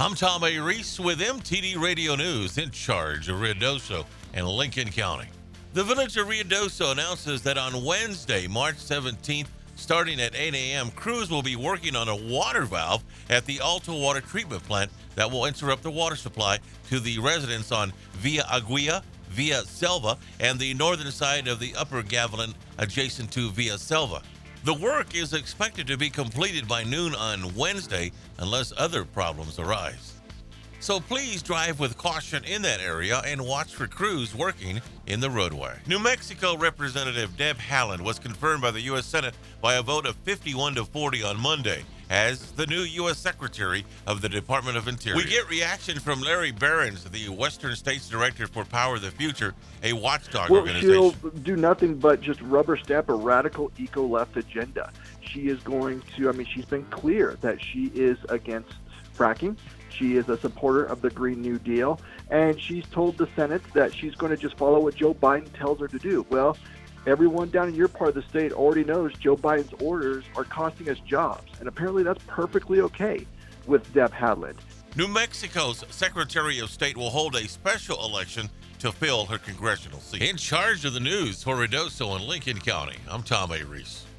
I'm Tom A. Reese with MTD Radio News in charge of Ruidoso and Lincoln County. The Village of Ruidoso announces that on Wednesday, March 17th, starting at 8 a.m., crews will be working on a water valve at the Alto Water Treatment Plant that will interrupt the water supply to the residents on Via Aguila, Via Selva, and the northern side of the Upper Gavilan adjacent to Via Selva. The work is expected to be completed by noon on Wednesday unless other problems arise. So please drive with caution in that area and watch for crews working in the roadway. New Mexico Representative Deb Haaland was confirmed by the U.S. Senate by a vote of 51 to 40 on Monday as the new U.S. Secretary of the Department of Interior. We get reaction from Larry Behrens, the Western States Director for Power of the Future, a watchdog organization. She'll do nothing but just rubber stamp a radical eco-left agenda. She is going to, she's been clear that she is against fracking. She is a supporter of the Green New Deal, and she's told the Senate that she's going to just follow what Joe Biden tells her to do. Well, everyone down in your part of the state already knows Joe Biden's orders are costing us jobs, and apparently that's perfectly okay with Deb Haaland. New Mexico's Secretary of State will hold a special election to fill her congressional seat. In charge of the news for Ruidoso and Lincoln County, I'm Tom A. Reese.